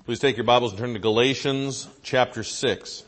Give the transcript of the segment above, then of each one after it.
Please take your Bibles and turn to Galatians chapter 6.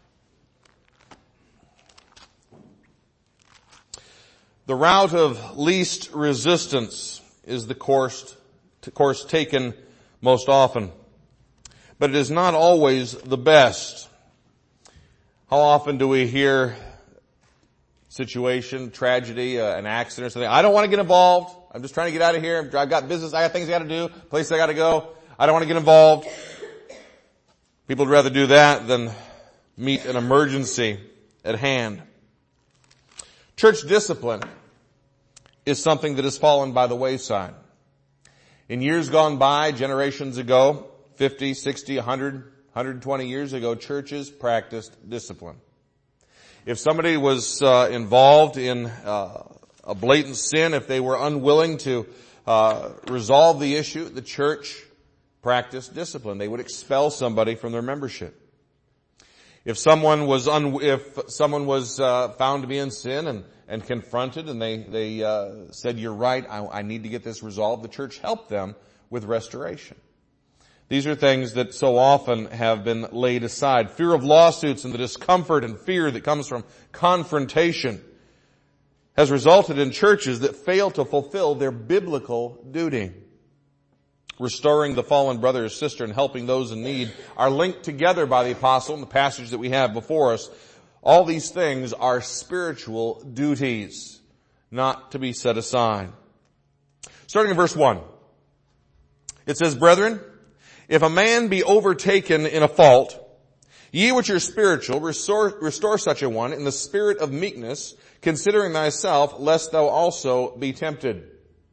The route of least resistance is the course taken most often, but it is not always the best. How often do we hear situation, tragedy, an accident or something? I don't want to get involved. I'm just trying to get out of here. I've got business. I got things I got to do, places I got to go. I don't want to get involved. People would rather do that than meet an emergency at hand. Church discipline is something that has fallen by the wayside. In years gone by, generations ago, 50, 60, 100, 120 years ago, churches practiced discipline. If somebody was involved in a blatant sin, if they were unwilling to resolve the issue, the church practiced discipline. They would expel somebody from their membership. If someone was found to be in sin and confronted, and they said, "You're right, I need to get this resolved," the church helped them with restoration. These are things that so often have been laid aside. Fear of lawsuits and the discomfort and fear that comes from confrontation has resulted in churches that fail to fulfill their biblical duty. Restoring the fallen brother or sister and helping those in need are linked together by the apostle in the passage that we have before us. All these things are spiritual duties, not to be set aside. Starting in verse 1. It says, "Brethren, if a man be overtaken in a fault, ye which are spiritual, restore such a one in the spirit of meekness, considering thyself, lest thou also be tempted."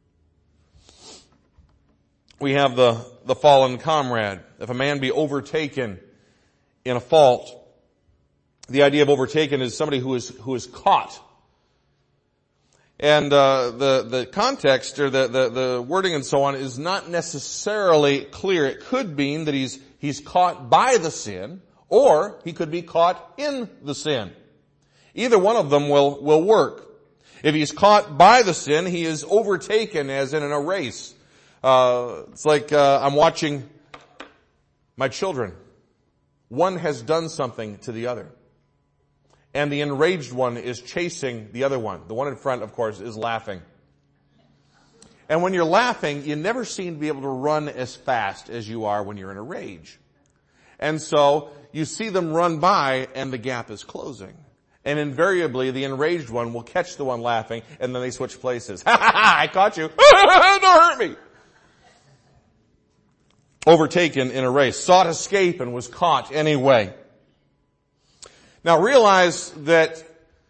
We have the fallen comrade. If a man be overtaken in a fault, the idea of overtaken is somebody who is caught. And the context or the wording and so on is not necessarily clear. It could mean that he's caught by the sin, or he could be caught in the sin. Either one of them will work. If he's caught by the sin, he is overtaken as in a race. It's like I'm watching my children. One has done something to the other, and the enraged one is chasing the other one. The one in front, of course, is laughing. And when you're laughing, you never seem to be able to run as fast as you are when you're in a rage. And so you see them run by, and the gap is closing. And invariably, the enraged one will catch the one laughing, and then they switch places. "Ha ha ha, I caught you. Don't hurt me." Overtaken in a race, sought escape and was caught anyway. Now realize that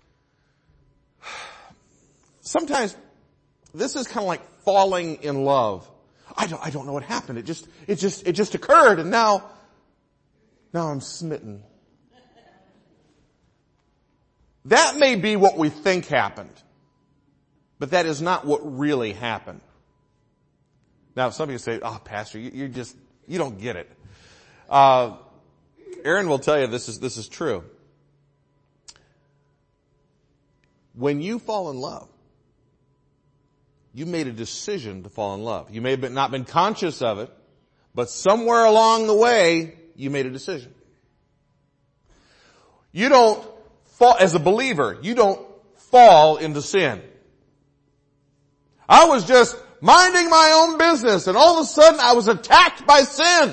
sometimes this is kind of like falling in love. I don't know what happened. It just occurred, and now I'm smitten. That may be what we think happened, but that is not what really happened. Now, some of you say, "Oh, Pastor, you don't get it." Aaron will tell you this is true. When you fall in love, you made a decision to fall in love. You may have not been conscious of it, but somewhere along the way, you made a decision. You don't fall, as a believer, you don't fall into sin. I was just minding my own business, and all of a sudden I was attacked by sin.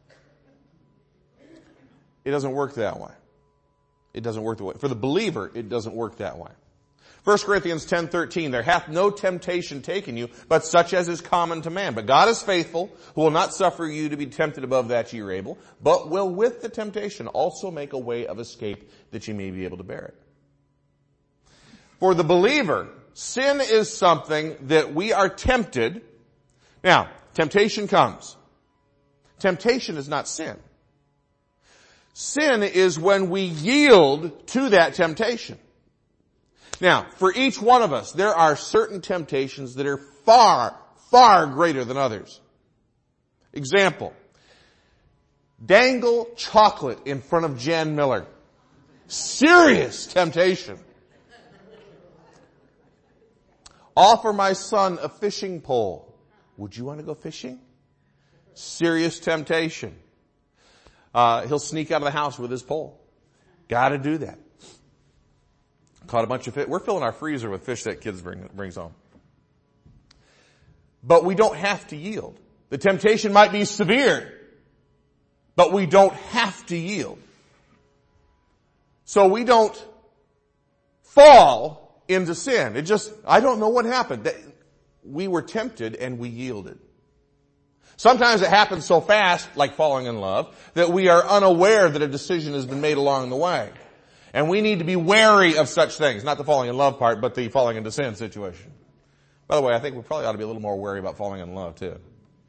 It doesn't work that way. It doesn't work that way. For the believer, it doesn't work that way. 1 Corinthians 10:13, "There hath no temptation taken you, but such as is common to man. But God is faithful, who will not suffer you to be tempted above that ye are able, but will with the temptation also make a way of escape that ye may be able to bear it." For the believer, sin is something that we are tempted. Now, temptation comes. Temptation is not sin. Sin is when we yield to that temptation. Now, for each one of us, there are certain temptations that are far, far greater than others. Example, dangle chocolate in front of Jan Miller. Serious temptation. Offer my son a fishing pole. Would you want to go fishing? Serious temptation. He'll sneak out of the house with his pole. Gotta do that. Caught a bunch of fish. We're filling our freezer with fish that kids brings home. But we don't have to yield. The temptation might be severe, but we don't have to yield. So we don't fall into sin. I don't know what happened. We were tempted and we yielded. Sometimes it happens so fast, like falling in love, that we are unaware that a decision has been made along the way. And we need to be wary of such things. Not the falling in love part, but the falling into sin situation. By the way, I think we probably ought to be a little more wary about falling in love too.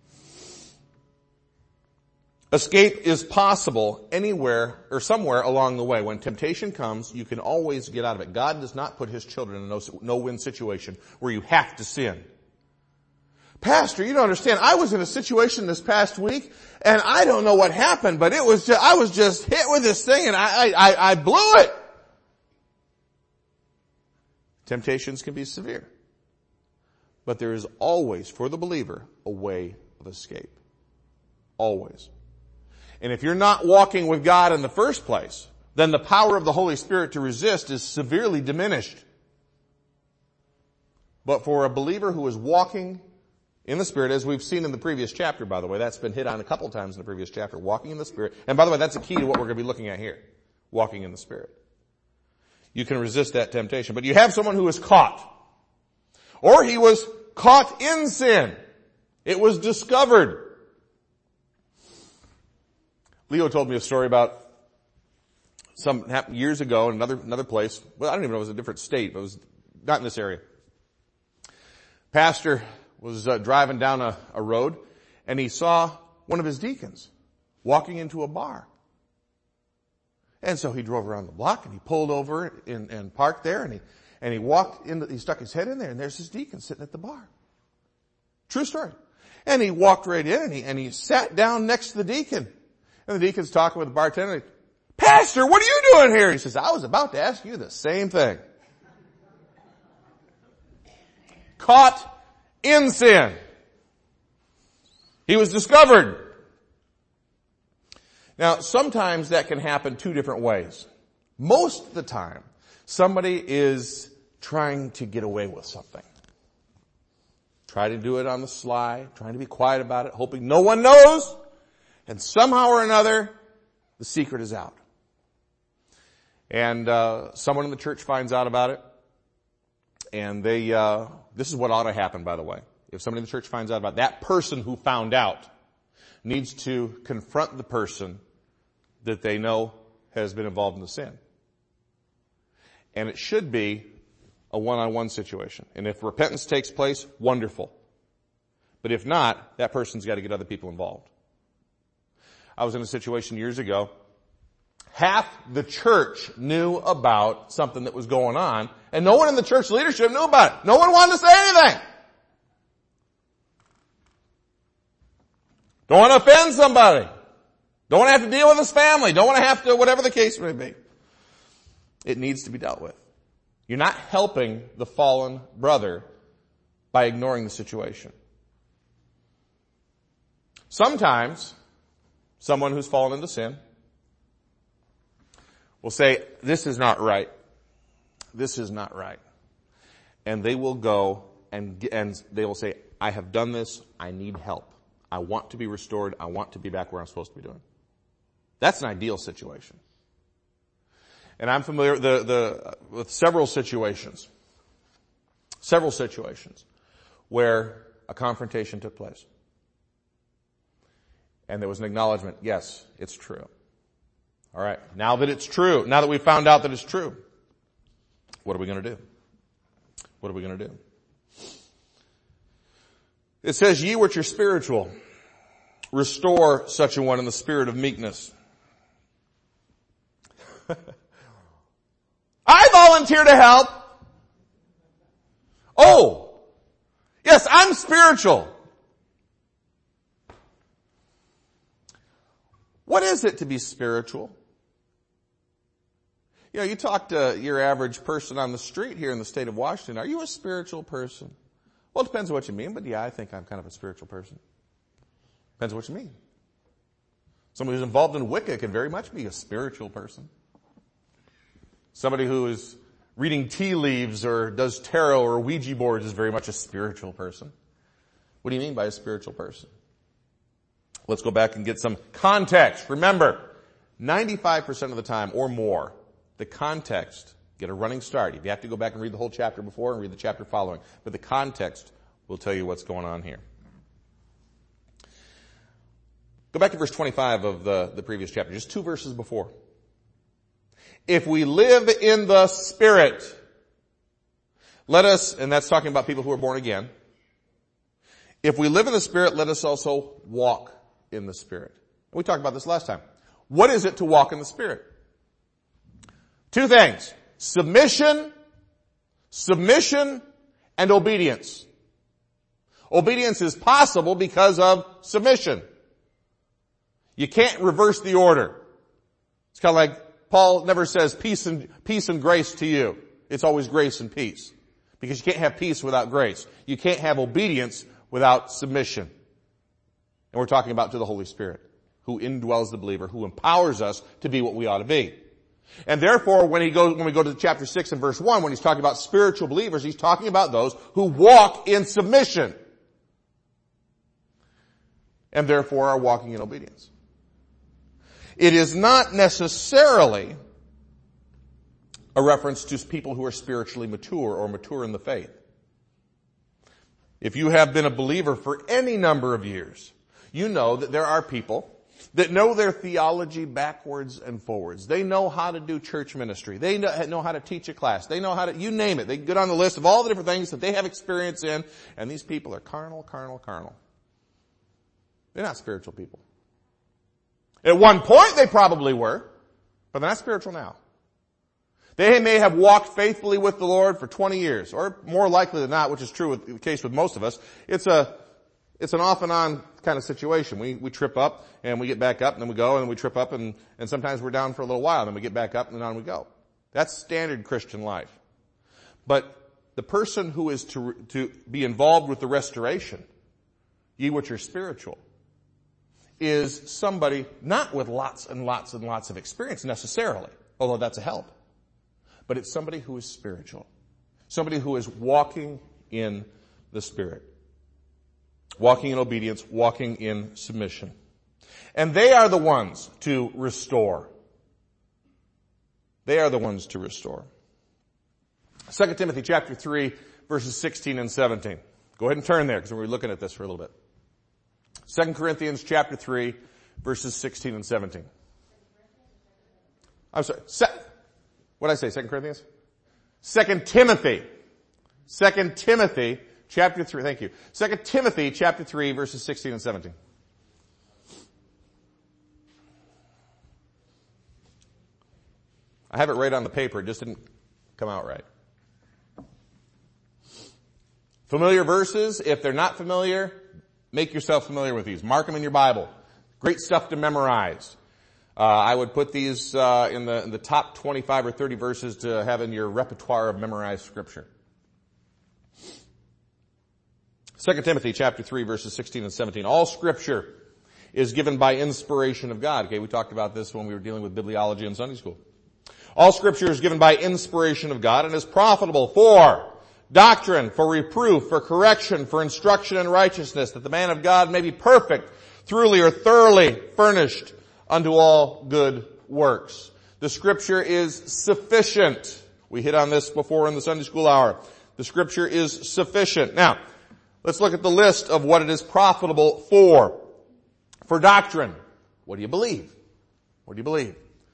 Escape is possible anywhere or somewhere along the way. When temptation comes, you can always get out of it. God does not put His children in a no-win situation where you have to sin. Pastor, you don't understand. I was in a situation this past week and I don't know what happened, but I was just hit with this thing and I blew it. Temptations can be severe. But there is always, for the believer, a way of escape. Always. And if you're not walking with God in the first place, then the power of the Holy Spirit to resist is severely diminished. But for a believer who is walking in the Spirit, as we've seen in the previous chapter, by the way, that's been hit on a couple times in the previous chapter, walking in the Spirit. And by the way, that's a key to what we're going to be looking at here. Walking in the Spirit. You can resist that temptation. But you have someone who is caught. Or he was caught in sin. It was discovered. Leo told me a story about some happened years ago in another place. Well, I don't even know if it was a different state, but it was not in this area. Pastor was driving down a road and he saw one of his deacons walking into a bar. And so he drove around the block and he pulled over and parked there and he walked in, he stuck his head in there and there's his deacon sitting at the bar. True story. And he walked right in and he sat down next to the deacon. And the deacon's talking with the bartender. Pastor, what are you doing here? He says, I was about to ask you the same thing. Caught in sin. He was discovered. Now, sometimes that can happen two different ways. Most of the time, somebody is trying to get away with something. Try to do it on the sly, trying to be quiet about it, hoping no one knows, and somehow or another, the secret is out. And someone in the church finds out about it, and this is what ought to happen, by the way. If somebody in the church finds out about it, that person who found out needs to confront the person that they know has been involved in the sin. And it should be a one-on-one situation. And if repentance takes place, wonderful. But if not, that person's got to get other people involved. I was in a situation years ago. Half the church knew about something that was going on, and no one in the church leadership knew about it. No one wanted to say anything. Don't want to offend somebody. Don't want to have to deal with his family. Don't want to have to, whatever the case may be. It needs to be dealt with. You're not helping the fallen brother by ignoring the situation. Sometimes, someone who's fallen into sin will say, this is not right. This is not right. And they will go and they will say, I have done this. I need help. I want to be restored. I want to be back where I'm supposed to be doing. That's an ideal situation. And I'm familiar with several situations where a confrontation took place. And there was an acknowledgement, yes, it's true. All right, now that it's true, now that we've found out that it's true, what are we going to do? What are we going to do? It says, ye which are spiritual, restore such a one in the spirit of meekness. I volunteer to help. Oh, yes, I'm spiritual. What is it to be spiritual? You know, you talk to your average person on the street here in the state of Washington. Are you a spiritual person? Well, it depends on what you mean, but yeah, I think I'm kind of a spiritual person. Depends on what you mean. Somebody who's involved in Wicca can very much be a spiritual person. Somebody who is reading tea leaves or does tarot or Ouija boards is very much a spiritual person. What do you mean by a spiritual person? Let's go back and get some context. Remember, 95% of the time or more, the context, get a running start. If you have to go back and read the whole chapter before and read the chapter following, but the context will tell you what's going on here. Go back to verse 25 of the previous chapter, just 2 verses before. If we live in the Spirit, let us, and that's talking about people who are born again. If we live in the Spirit, let us also walk in the Spirit. We talked about this last time. What is it to walk in the Spirit? 2 things. Submission, and obedience. Obedience is possible because of submission. You can't reverse the order. It's kind of like Paul never says peace and grace to you. It's always grace and peace. Because you can't have peace without grace. You can't have obedience without submission. And we're talking about to the Holy Spirit, who indwells the believer, who empowers us to be what we ought to be. And therefore, when we go to chapter 6 and verse 1, when he's talking about spiritual believers, he's talking about those who walk in submission. And therefore are walking in obedience. It is not necessarily a reference to people who are spiritually mature or mature in the faith. If you have been a believer for any number of years, you know that there are people that know their theology backwards and forwards. They know how to do church ministry. They know how to teach a class. They know how to, you name it. They get on the list of all the different things that they have experience in, and these people are carnal. They're not spiritual people. At one point they probably were, but they're not spiritual now. They may have walked faithfully with the Lord for 20 years, or more likely than not, which is true with the case with most of us. It's an off and on kind of situation. We trip up and we get back up and then we go and we trip up and sometimes we're down for a little while and then we get back up and on we go. That's standard Christian life. But the person who is to be involved with the restoration, ye which are spiritual, is somebody not with lots and lots and lots of experience necessarily, although that's a help. But it's somebody who is spiritual. Somebody who is walking in the Spirit. Walking in obedience, walking in submission. And they are the ones to restore. They are the ones to restore. 2 Timothy chapter 3, verses 16 and 17. Go ahead and turn there because we're looking at this for a little bit. 2 Corinthians chapter 3, verses 16 and 17. I'm sorry. What did I say? 2 Corinthians? 2 Timothy. 2 Timothy chapter 3. Thank you. 2 Timothy chapter 3, verses 16 and 17. I have it right on the paper. It just didn't come out right. Familiar verses. If they're not familiar, make yourself familiar with these. Mark them in your Bible. Great stuff to memorize. I would put these in the top 25 or 30 verses to have in your repertoire of memorized scripture. 2 Timothy chapter 3, verses 16 and 17. All scripture is given by inspiration of God. Okay, we talked about this when we were dealing with bibliology in Sunday school. All scripture is given by inspiration of God and is profitable for doctrine, for reproof, for correction, for instruction in righteousness, that the man of God may be perfect, thoroughly furnished unto all good works. The scripture is sufficient. We hit on this before in the Sunday school hour. The scripture is sufficient. Now, let's look at the list of what it is profitable for. For doctrine. What do you believe? What do you believe?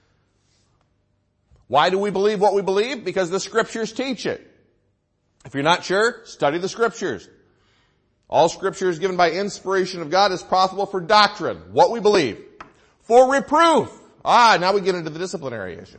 Why do we believe what we believe? Because the scriptures teach it. If you're not sure, study the scriptures. All scripture is given by inspiration of God, is profitable for doctrine. What we believe. For reproof. Now we get into the disciplinary issue.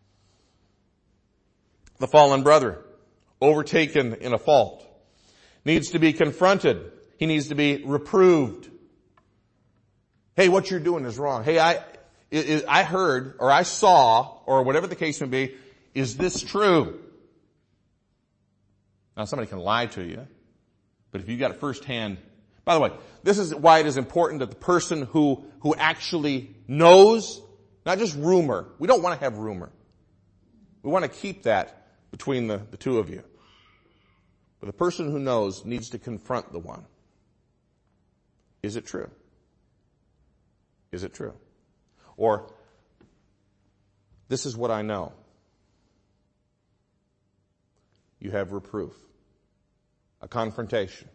The fallen brother, overtaken in a fault, needs to be confronted. He needs to be reproved. Hey, what you're doing is wrong. Hey, I heard, or I saw, or whatever the case may be, is this true? Now somebody can lie to you, but if you've got a first-hand By the way, this is why it is important that the person who actually knows, not just rumor. We don't want to have rumor. We want to keep that between the two of you. But the person who knows needs to confront the one. Is it true? Is it true? Or, this is what I know. You have reproof. A confrontation.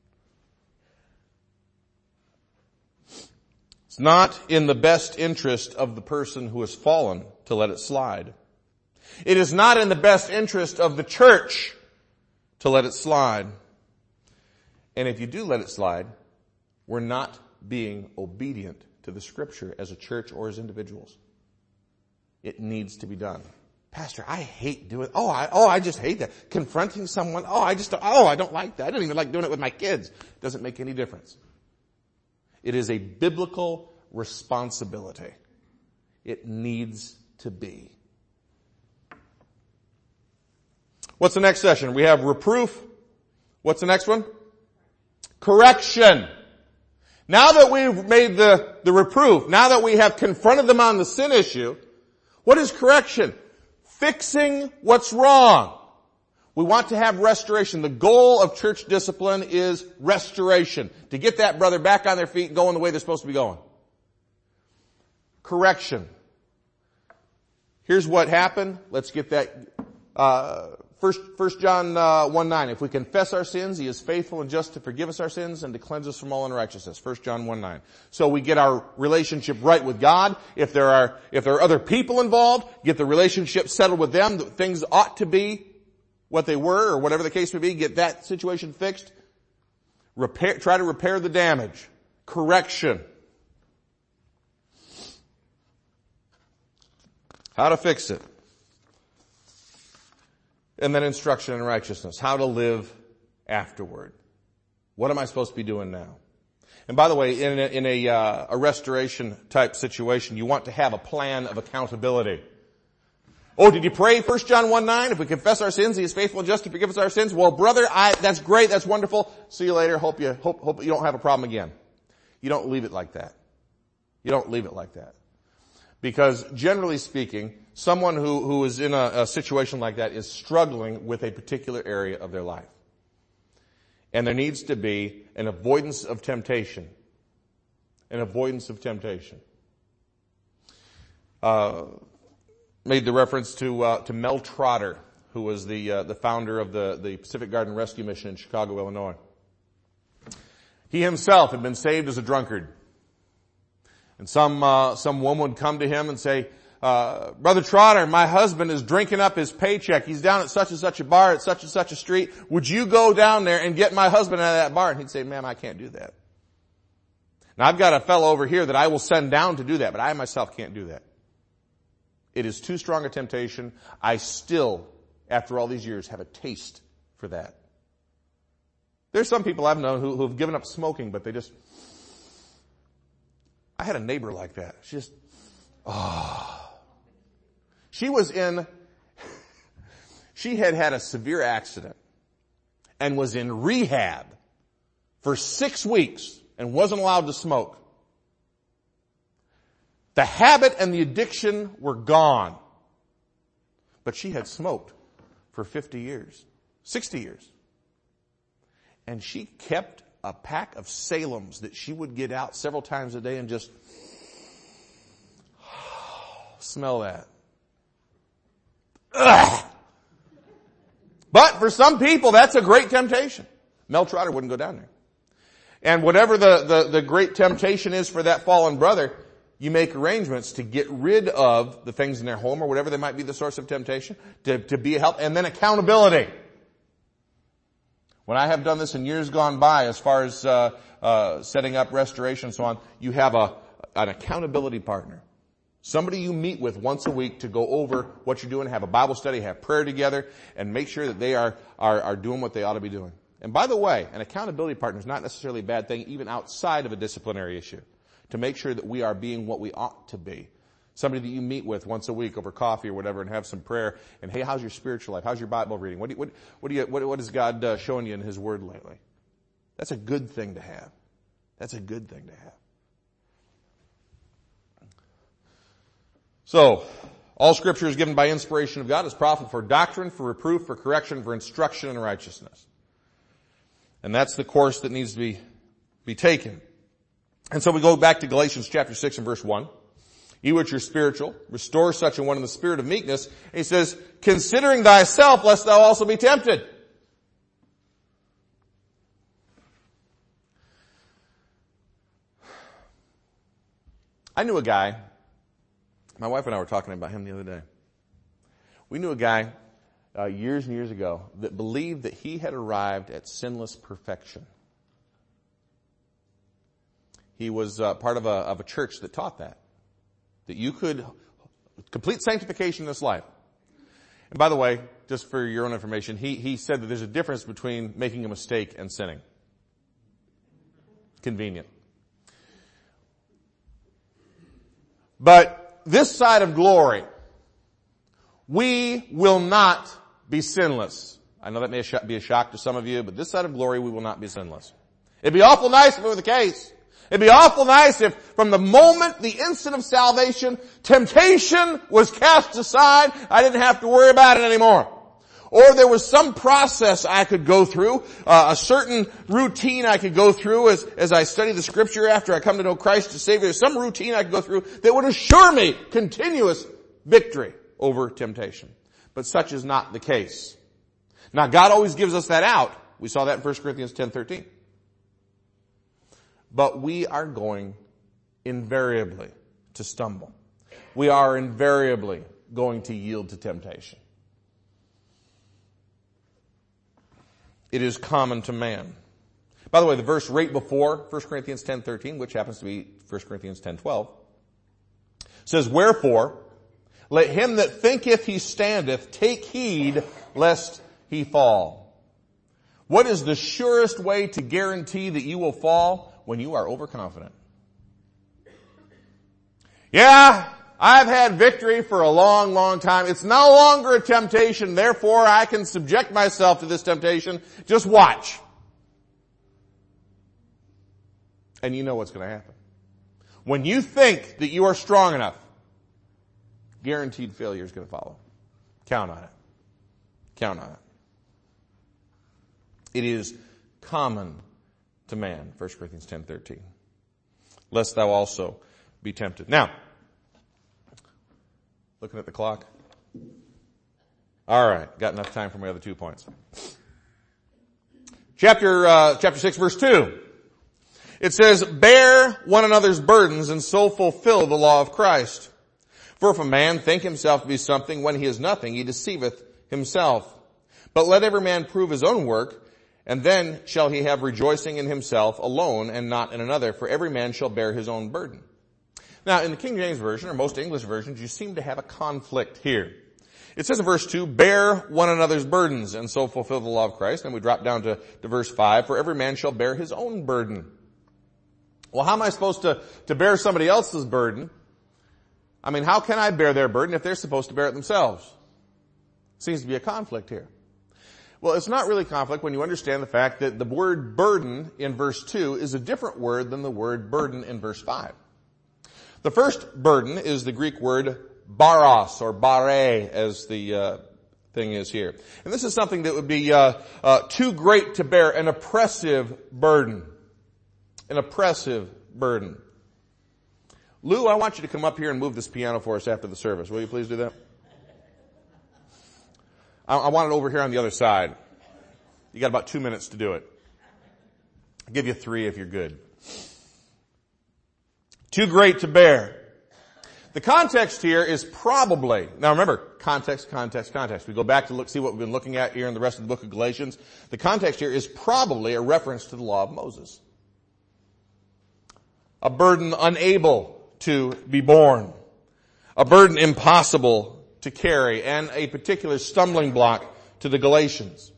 It's not in the best interest of the person who has fallen to let it slide. It is not in the best interest of the church to let it slide. And if you do let it slide, we're not being obedient to the Scripture as a church or as individuals. It needs to be done. Pastor, I hate doing it. I just hate that. Confronting someone, I don't like that. I don't even like doing it with my kids. It doesn't make any difference. It is a biblical responsibility. It needs to be. What's the next session? We have reproof. What's the next one? Correction. Now that we've made the reproof, now that we have confronted them on the sin issue, what is correction? Fixing what's wrong. We want to have restoration. The goal of church discipline is restoration. To get that brother back on their feet and going the way they're supposed to be going. Correction. Here's what happened. Let's get that. First John 1:9. If we confess our sins, He is faithful and just to forgive us our sins and to cleanse us from all unrighteousness. 1 John 1:9. So we get our relationship right with God. If there are other people involved, get the relationship settled with them. Things ought to be what they were, or whatever the case may be. Get that situation fixed. Try to repair the damage. Correction. How to fix it. And then instruction in righteousness. How to live afterward. What am I supposed to be doing now? And by the way, in a restoration type situation, you want to have a plan of accountability. Oh, did you pray 1 John 1:9? If we confess our sins, He is faithful and just to forgive us our sins. Well, brother, that's great. That's wonderful. See you later. Hope you don't have a problem again. You don't leave it like that. You don't leave it like that. Because generally speaking, someone who is in a situation like that is struggling with a particular area of their life. And there needs to be an avoidance of temptation. An avoidance of temptation. Made the reference to Mel Trotter, who was the founder of the Pacific Garden Rescue Mission in Chicago, Illinois. He himself had been saved as a drunkard. And some woman would come to him and say, Brother Trotter, my husband is drinking up his paycheck. He's down at such and such a bar at such and such a street. Would you go down there and get my husband out of that bar? And he'd say, ma'am, I can't do that. Now I've got a fellow over here that I will send down to do that, but I myself can't do that. It is too strong a temptation. I still, after all these years, have a taste for that. There's some people I've known who have given up smoking, but I had a neighbor like that. She had a severe accident and was in rehab for 6 weeks and wasn't allowed to smoke. The habit and the addiction were gone. But she had smoked for 50 years, 60 years. And she kept a pack of Salems that she would get out several times a day and just smell that. Ugh. But for some people, that's a great temptation. Mel Trotter wouldn't go down there. And whatever the great temptation is for that fallen brother, you make arrangements to get rid of the things in their home or whatever they might be the source of temptation, to be a help, and then accountability. When I have done this in years gone by, as far as setting up restoration and so on, you have an accountability partner. Somebody you meet with once a week to go over what you're doing, have a Bible study, have prayer together, and make sure that they are doing what they ought to be doing. And by the way, an accountability partner is not necessarily a bad thing, even outside of a disciplinary issue, to make sure that we are being what we ought to be. Somebody that you meet with once a week over coffee or whatever and have some prayer, and hey, how's your spiritual life? How's your Bible reading? What is God showing you in His Word lately? That's a good thing to have. That's a good thing to have. So, all Scripture is given by inspiration of God, is profitable for doctrine, for reproof, for correction, for instruction in righteousness. And that's the course that needs to be taken. And so we go back to Galatians chapter 6 and verse 1. You which are spiritual, restore such a one in the spirit of meekness. And he says, considering thyself, lest thou also be tempted. I knew a guy, my wife and I were talking about him the other day. We knew a guy years and years ago that believed that he had arrived at sinless perfection. He was part of a church that taught that you could complete sanctification in this life. And by the way, just for your own information, he said that there's a difference between making a mistake and sinning. Convenient. But this side of glory, we will not be sinless. I know that may be a shock to some of you, but this side of glory, we will not be sinless. It'd be awful nice if it were the case. It'd be awful nice if from the moment, the instant of salvation, temptation was cast aside, I didn't have to worry about it anymore. Or there was some process I could go through, a certain routine I could go through as I study the Scripture after I come to know Christ as Savior. There's some routine I could go through that would assure me continuous victory over temptation. But such is not the case. Now God always gives us that out. We saw that in 1 Corinthians 10:13. But we are going invariably to stumble. We are invariably going to yield to temptation. It is common to man. By the way, the verse right before 1 Corinthians 10:13, which happens to be 1 Corinthians 10:12, says, wherefore, let him that thinketh he standeth take heed lest he fall. What is the surest way to guarantee that you will fall? When you are overconfident. Yeah, I've had victory for a long, long time. It's no longer a temptation, therefore I can subject myself to this temptation. Just watch. And you know what's going to happen. When you think that you are strong enough, guaranteed failure is going to follow. Count on it. Count on it. It is common to man, 1 Corinthians 10:13. Lest thou also be tempted. Now, looking at the clock. All right, got enough time for my other 2 points. Chapter 6, verse 2. It says, bear one another's burdens and so fulfill the law of Christ. For if a man think himself to be something when he is nothing, he deceiveth himself. But let every man prove his own work, and then shall he have rejoicing in himself alone and not in another, for every man shall bear his own burden. Now, in the King James Version, or most English versions, you seem to have a conflict here. It says in verse 2, bear one another's burdens and so fulfill the law of Christ. And we drop down to verse 5, for every man shall bear his own burden. Well, how am I supposed to bear somebody else's burden? I mean, how can I bear their burden if they're supposed to bear it themselves? Seems to be a conflict here. Well, it's not really conflict when you understand the fact that the word burden in verse 2 is a different word than the word burden in verse 5. The first burden is the Greek word baros, or bare, as the thing is here. And this is something that would be too great to bear, an oppressive burden. An oppressive burden. Lou, I want you to come up here and move this piano for us after the service. Will you please do that? I want it over here on the other side. You got about 2 minutes to do it. I'll give you 3 if you're good. Too great to bear. The context here is probably, now remember, context. We go back to see what we've been looking at here in the rest of the book of Galatians. The context here is probably a reference to the law of Moses. A burden unable to be borne. A burden impossible to carry, and a particular stumbling block to the Galatians.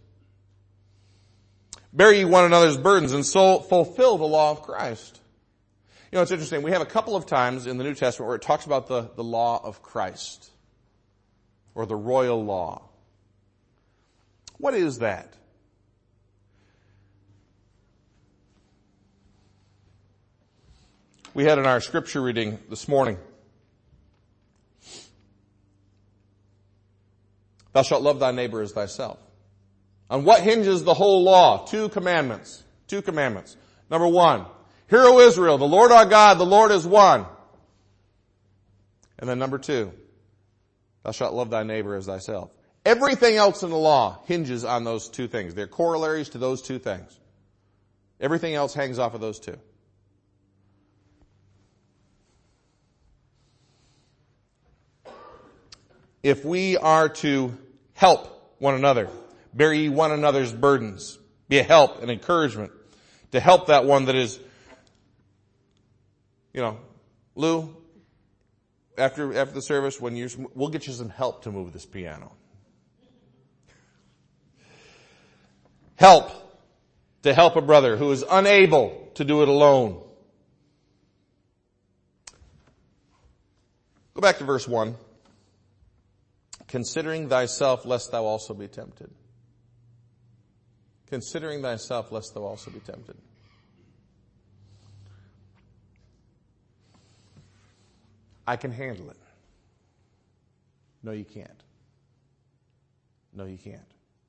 Bear ye one another's burdens and so fulfill the law of Christ. You know, it's interesting. We have a couple of times in the New Testament where it talks about the law of Christ, or the royal law. What is that? we had in our scripture reading this morning. Thou shalt love thy neighbor as thyself. On what hinges the whole law? Two commandments. Number one, hear, O Israel, the Lord our God, the Lord is one. And then number two, thou shalt love thy neighbor as thyself. Everything else in the law hinges on those two things. They're corollaries to those two things. Everything else hangs off of those two. If we are to help one another, bear ye one another's burdens, be a help, an encouragement, to help that one that is, Lou, after the service, we'll get you some help to move this piano. Help, to help a brother who is unable to do it alone. Go back to verse 1. Considering thyself, lest thou also be tempted. Considering thyself, lest thou also be tempted. I can handle it. No, you can't. No, you can't.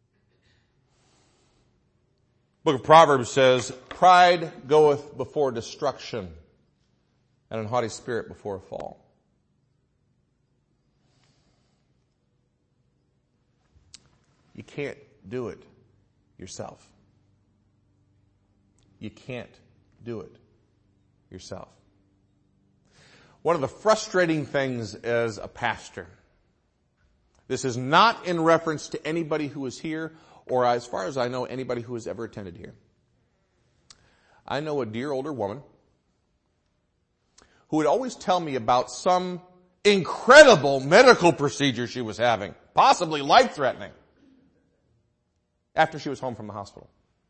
Book of Proverbs says, pride goeth before destruction, and an haughty spirit before a fall. You can't do it yourself. You can't do it yourself. One of the frustrating things as a pastor, this is not in reference to anybody who is here, or as far as I know, anybody who has ever attended here. I know a dear older woman who would always tell me about some incredible medical procedure she was having, possibly life-threatening, after she was home from the hospital.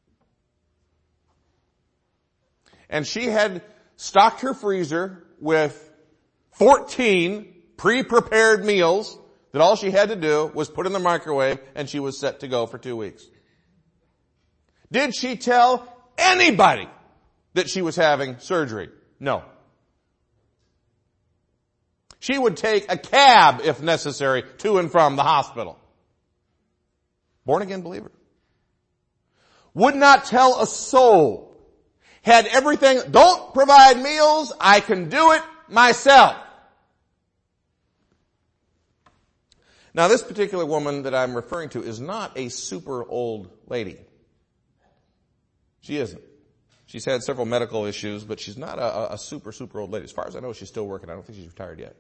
And she had stocked her freezer with 14 pre-prepared meals that all she had to do was put in the microwave, and she was set to go for 2 weeks. Did she tell anybody that she was having surgery? No. She would take a cab, if necessary, to and from the hospital. Born again believer. Would not tell a soul. Had everything, don't provide meals, I can do it myself. Now, this particular woman that I'm referring to is not a super old lady. She isn't. She's had several medical issues, but she's not a super old lady. As far as I know, she's still working. I don't think she's retired yet.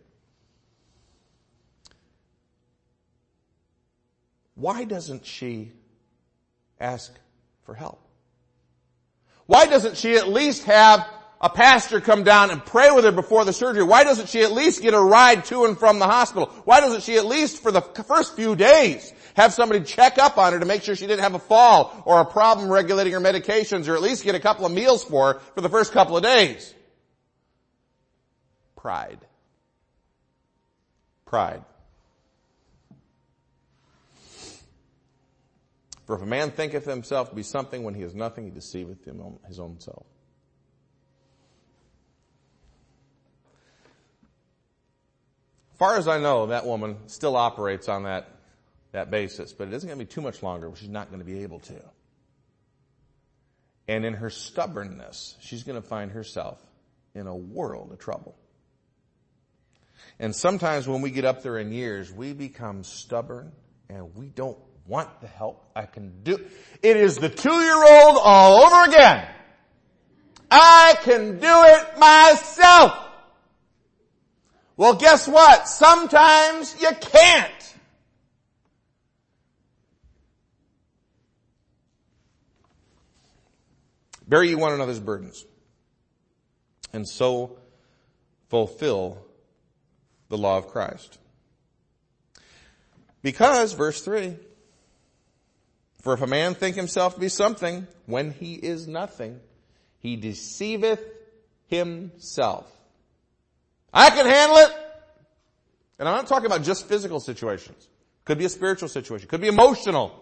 Why doesn't she ask for help? Why doesn't she at least have a pastor come down and pray with her before the surgery? Why doesn't she at least get a ride to and from the hospital? Why doesn't she at least for the first few days have somebody check up on her to make sure she didn't have a fall or a problem regulating her medications, or at least get a couple of meals for her for the first couple of days? Pride. For if a man thinketh himself to be something when he is nothing, he deceiveth his own self. As far as I know, that woman still operates on that basis, but it isn't going to be too much longer where she's not going to be able to. And in her stubbornness, she's going to find herself in a world of trouble. And sometimes when we get up there in years, we become stubborn and we don't want the help I can do. It is the 2-year-old all over again. I can do it myself. Well, guess what? Sometimes you can't. Bear ye one another's burdens, and so fulfill the law of Christ. Because, verse 3, for if a man think himself to be something when he is nothing, he deceiveth himself. I can handle it. And I'm not talking about just physical situations. Could be a spiritual situation. Could be emotional.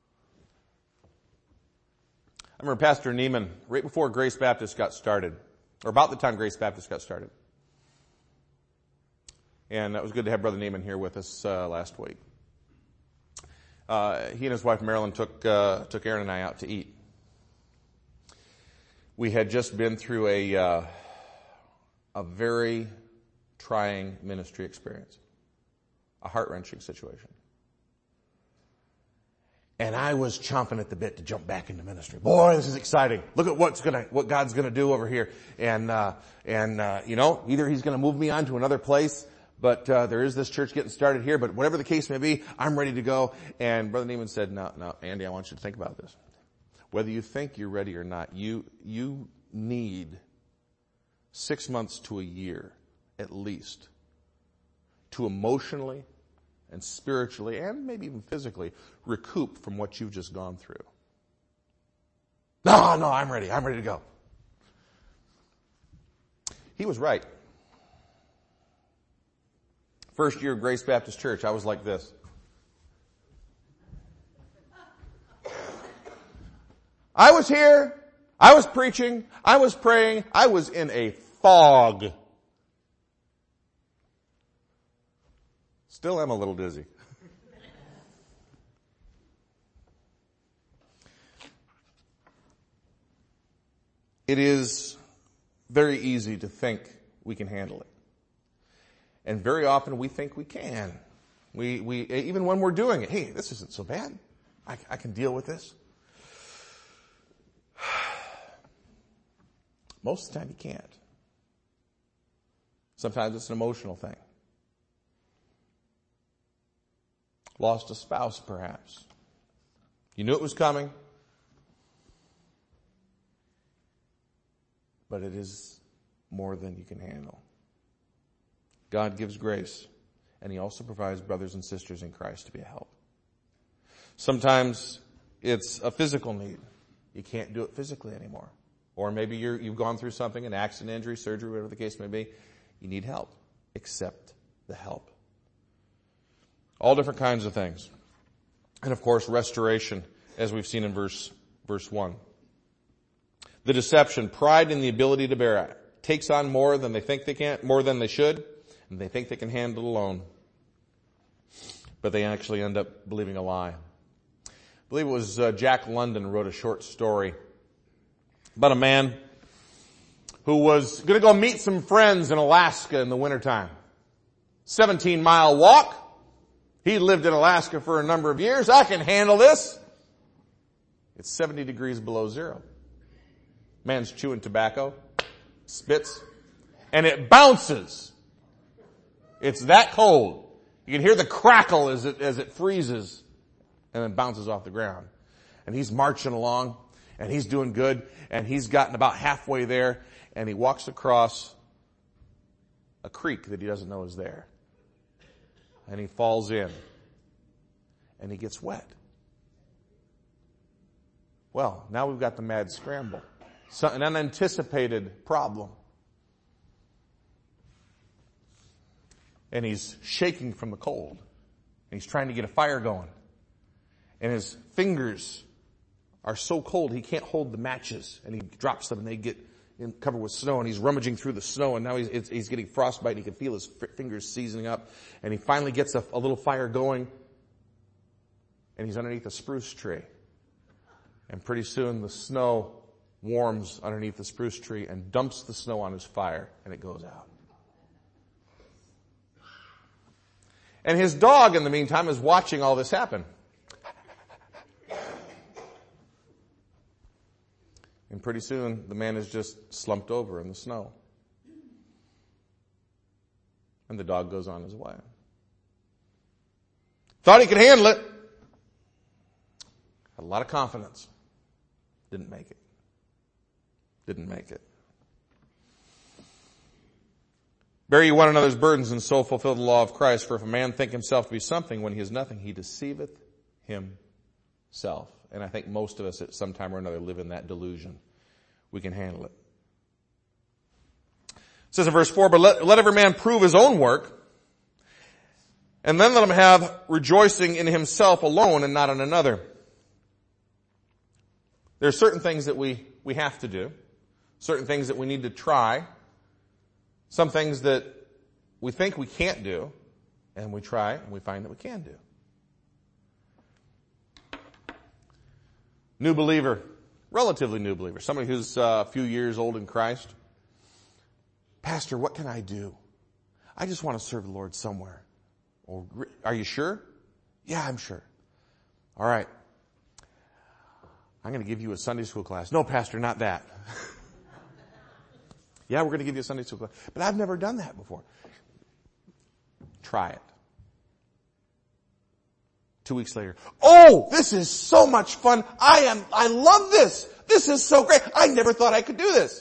I remember Pastor Neiman, right before Grace Baptist got started, or about the time Grace Baptist got started. And it was good to have Brother Neiman here with us last week. He and his wife Marilyn took Aaron and I out to eat. We had just been through a very trying ministry experience, a heart-wrenching situation. And I was chomping at the bit to jump back into ministry. Boy, this is exciting. Look at what God's gonna do over here. And either he's gonna move me on to another place, but there is this church getting started here, but whatever the case may be, I'm ready to go. And Brother Neiman said, no, Andy, I want you to think about this. Whether you think you're ready or not, you need 6 months to a year, at least, to emotionally and spiritually, and maybe even physically, recoup from what you've just gone through. No, I'm ready to go. He was right. First year of Grace Baptist Church, I was like this. I was here, I was preaching, I was praying, I was in a fog. Still am a little dizzy. It is very easy to think we can handle it. And very often we think we can. We even when we're doing it, hey, this isn't so bad. I can deal with this. Most of the time you can't. Sometimes it's an emotional thing. Lost a spouse, perhaps. You knew it was coming, but it is more than you can handle. God gives grace, and He also provides brothers and sisters in Christ to be a help. Sometimes it's a physical need. You can't do it physically anymore. Or maybe you've gone through something, an accident, injury, surgery, whatever the case may be. You need help. Accept the help. All different kinds of things. And of course, restoration, as we've seen in verse 1. The deception, pride in the ability to bear it, takes on more than they think they can, more than they should, and they think they can handle it alone. But they actually end up believing a lie. I believe it was Jack London wrote a short story about a man who was going to go meet some friends in Alaska in the wintertime. 17-mile walk. He lived in Alaska for a number of years. I can handle this. It's 70 degrees below zero. Man's chewing tobacco, spits, and it bounces. It's that cold. You can hear the crackle as it freezes and then bounces off the ground. And he's marching along and he's doing good and he's gotten about halfway there and he walks across a creek that he doesn't know is there. And he falls in. And he gets wet. Well, now we've got the mad scramble. An unanticipated problem. And he's shaking from the cold. And he's trying to get a fire going. And his fingers are so cold he can't hold the matches. And he drops them and they get covered with snow, and he's rummaging through the snow, and now he's getting frostbite, and he can feel his fingers seasoning up, and he finally gets a little fire going, and he's underneath a spruce tree. And pretty soon the snow warms underneath the spruce tree and dumps the snow on his fire, and it goes out. And his dog, in the meantime, is watching all this happen. And pretty soon, the man is just slumped over in the snow. And the dog goes on his way. Thought he could handle it. Had a lot of confidence. Didn't make it. Didn't make it. Bear ye one another's burdens, and so fulfill the law of Christ. For if a man think himself to be something when he is nothing, he deceiveth himself. And I think most of us at some time or another live in that delusion. We can handle it. It says in verse 4, but let every man prove his own work, and then let him have rejoicing in himself alone and not in another. There are certain things that we have to do. certain things that we need to try, some things that we think we can't do, and we try and we find that we can do. New believer, relatively new believer, somebody who's a few years old in Christ. Pastor, what can I do? I just want to serve the Lord somewhere. Or, are you sure? Yeah, I'm sure. All right. I'm going to give you a Sunday school class. No, Pastor, not that. Yeah, we're going to give you a Sunday school class. But I've never done that before. Try it. 2 weeks later, oh, this is so much fun. I love this. This is so great. I never thought I could do this.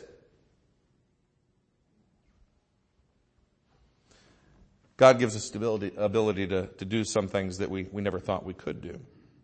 God gives us the ability to do some things that we never thought we could do.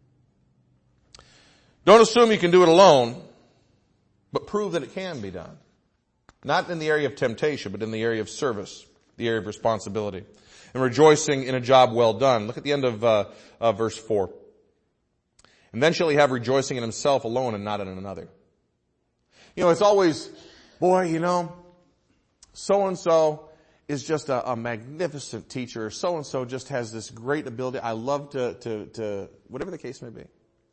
Don't assume you can do it alone, but prove that it can be done. Not in the area of temptation, but in the area of service, the area of responsibility. And rejoicing in a job well done. Look at the end of verse 4. And then shall he have rejoicing in himself alone and not in another. You know, it's always, boy, so-and-so is just a magnificent teacher. So-and-so just has this great ability. I love to whatever the case may be.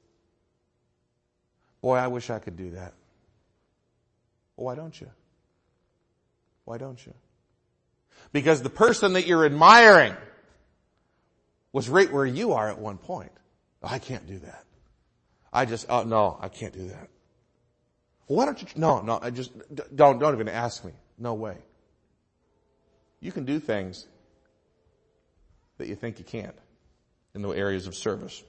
Boy, I wish I could do that. Well, why don't you? Why don't you? Because the person that you're admiring was right where you are at one point. Oh, I can't do that. No, I can't do that. Well, why don't you? No, I just, don't even ask me. No way. You can do things that you think you can't in the areas of service.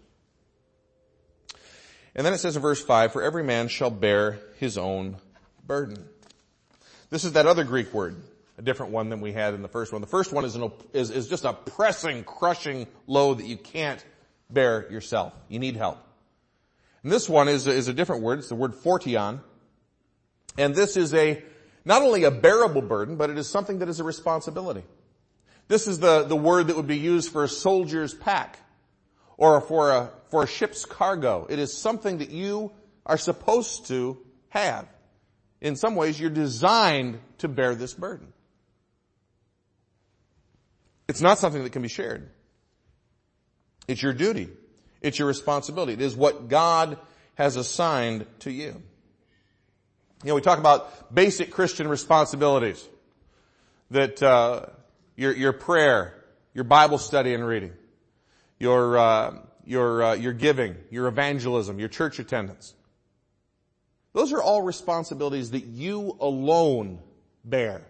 And then it says in verse 5, for every man shall bear his own burden. This is that other Greek word, a different one than we had in the first one. The first one is just a pressing, crushing load that you can't bear yourself. You need help. And this one is a different word. It's the word fortion. And this is not only a bearable burden, but it is something that is a responsibility. This is the word that would be used for a soldier's pack or for a ship's cargo. It is something that you are supposed to have. In some ways, you're designed to bear this burden. It's not something that can be shared. It's your duty. It's your responsibility. It is what God has assigned to you. We talk about basic Christian responsibilities. That your prayer, your Bible study and reading, your giving, your evangelism, your church attendance. Those are all responsibilities that you alone bear.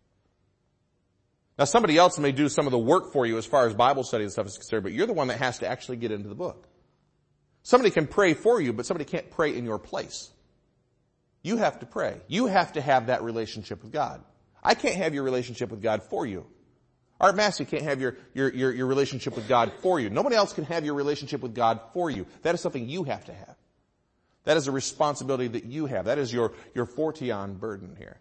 Now somebody else may do some of the work for you as far as Bible study and stuff is concerned, but you're the one that has to actually get into the book. Somebody can pray for you, but somebody can't pray in your place. You have to pray. You have to have that relationship with God. I can't have your relationship with God for you. Art Massey can't have your relationship with God for you. Nobody else can have your relationship with God for you. That is something you have to have. That is a responsibility that you have. That is your fortion burden here.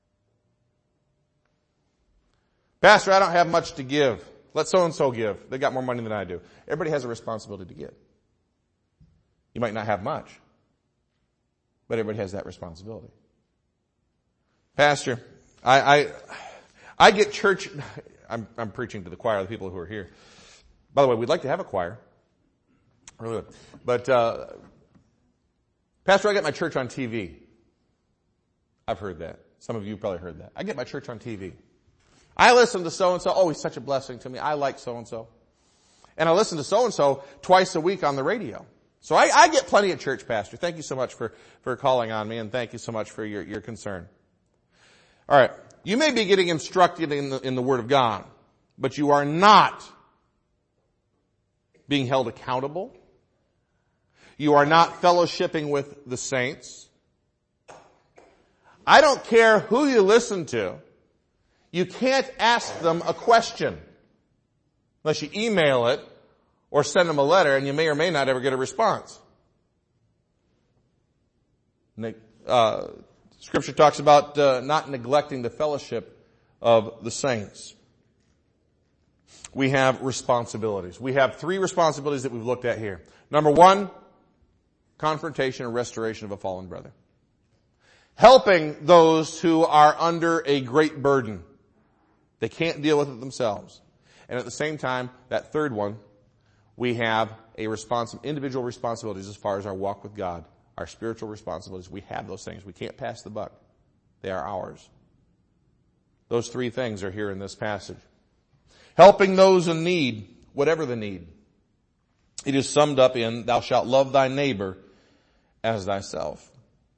Pastor, I don't have much to give. Let so-and-so give. They got more money than I do. Everybody has a responsibility to give. You might not have much, but everybody has that responsibility. Pastor, I get church, I'm preaching to the choir, the people who are here. By the way, we'd like to have a choir. Really would. But, Pastor, I get my church on TV. I've heard that. Some of you probably heard that. I get my church on TV. I listen to so-and-so. Oh, he's such a blessing to me. I like so-and-so. And I listen to so-and-so twice a week on the radio. So I get plenty of church, Pastor. Thank you so much for calling on me, and thank you so much for your concern. All right. You may be getting instructed in the Word of God, but you are not being held accountable. You are not fellowshipping with the saints. I don't care who you listen to. You can't ask them a question unless you email it or send them a letter, and you may or may not ever get a response. Scripture talks about not neglecting the fellowship of the saints. We have responsibilities. We have 3 responsibilities that we've looked at here. Number 1, confrontation and restoration of a fallen brother. helping those who are under a great burden. They can't deal with it themselves. And at the same time, that third one, we have individual responsibilities as far as our walk with God, our spiritual responsibilities. We have those things. We can't pass the buck. They are ours. Those three things are here in this passage. Helping those in need, whatever the need. It is summed up in, thou shalt love thy neighbor as thyself.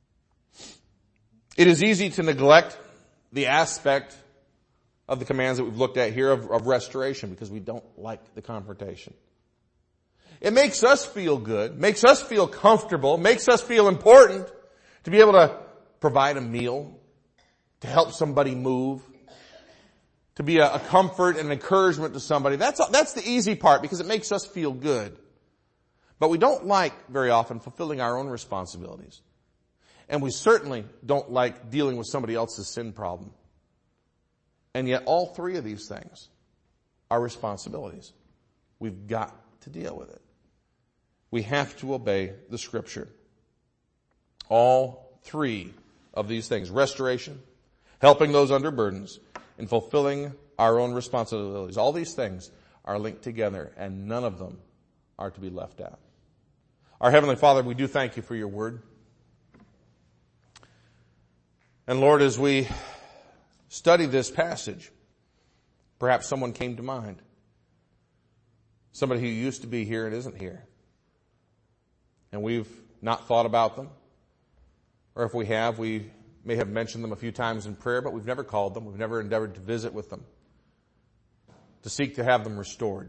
It is easy to neglect the aspect of the commands that we've looked at here of restoration because we don't like the confrontation. It makes us feel good, makes us feel comfortable, makes us feel important to be able to provide a meal, to help somebody move, to be a comfort and an encouragement to somebody. That's the easy part because it makes us feel good. But we don't like very often fulfilling our own responsibilities. And we certainly don't like dealing with somebody else's sin problem. And yet all three of these things are responsibilities. We've got to deal with it. We have to obey the Scripture. All three of these things, restoration, helping those under burdens, and fulfilling our own responsibilities. All these things are linked together, and none of them are to be left out. Our Heavenly Father, we do thank you for your word. And Lord, as we study this passage, perhaps someone came to mind. Somebody who used to be here and isn't here. And we've not thought about them. Or if we have, we may have mentioned them a few times in prayer, but we've never called them. We've never endeavored to visit with them, to seek to have them restored.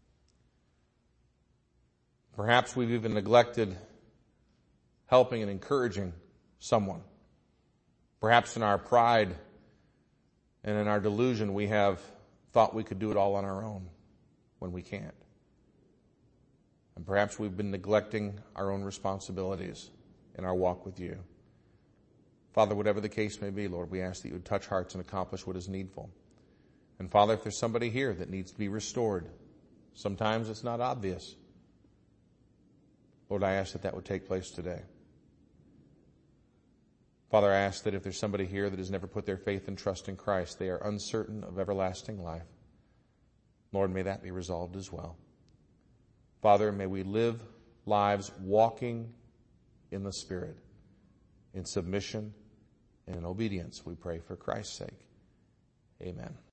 Perhaps we've even neglected helping and encouraging someone. Perhaps in our pride and in our delusion, we have thought we could do it all on our own when we can't. And perhaps we've been neglecting our own responsibilities in our walk with you. Father, whatever the case may be, Lord, we ask that you would touch hearts and accomplish what is needful. And Father, if there's somebody here that needs to be restored, sometimes it's not obvious. Lord, I ask that would take place today. Father, I ask that if there's somebody here that has never put their faith and trust in Christ, they are uncertain of everlasting life. Lord, may that be resolved as well. Father, may we live lives walking in the Spirit, in submission and in obedience, we pray for Christ's sake. Amen.